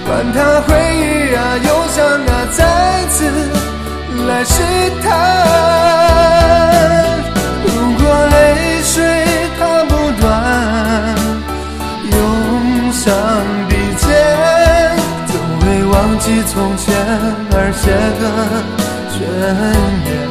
管他回忆啊忧伤啊再次来试探，如果泪水它不断涌上鼻尖，总会忘记从前而写的宣言。